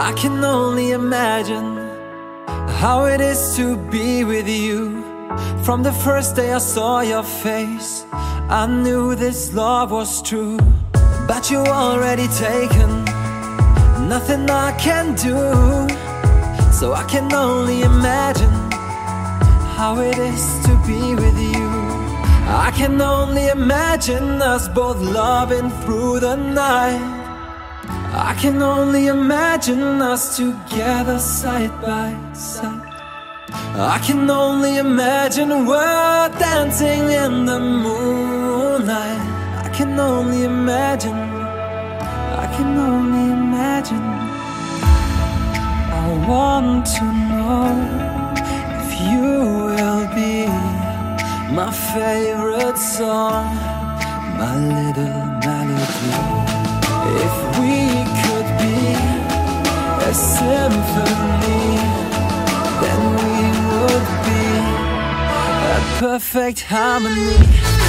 I can only imagine how it is to be with you. From the first day I saw your face, I knew this love was true. But you already taken, nothing I can do. So I can only imagine how it is to be with you. I can only imagine us both loving through the night. I can only imagine us together side by side. I can only imagine we're dancing in the moonlight. I can only imagine, I can only imagine. I want to know if you will be my favorite song, my little melody. If we could be a symphony, then we would be a perfect harmony.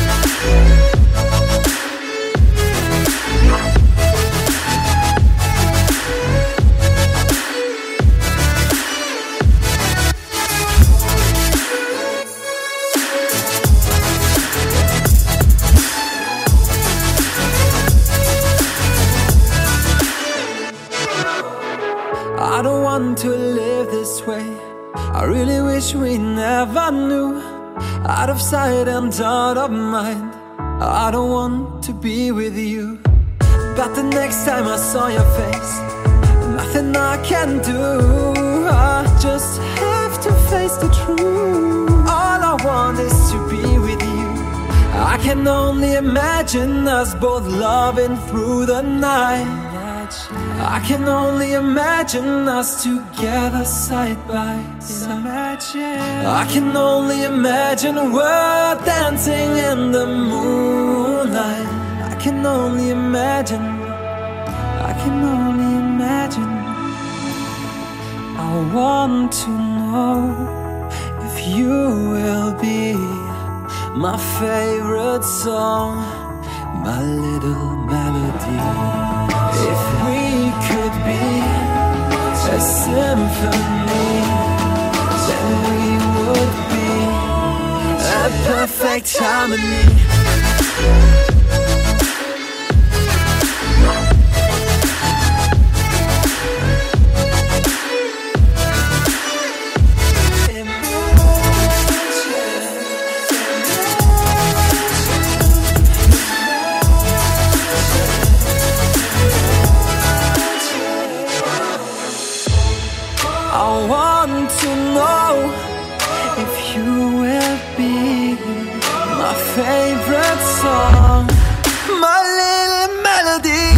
I don't want to live this way. I really wish we never knew. Out of sight and out of mind, I don't want to be with you. But the next time I saw your face, nothing I can do. I just have to face the truth. All I want is to be with you. I can only imagine us both loving through the night. I can only imagine us together side by side. I can only imagine we're dancing in the moonlight. I can only imagine, I can only imagine. I want to know if you will be my favorite song, my little melody. If we could be a symphony, then we would be a perfect harmony. I want to know if you will be my favorite song, my little melody.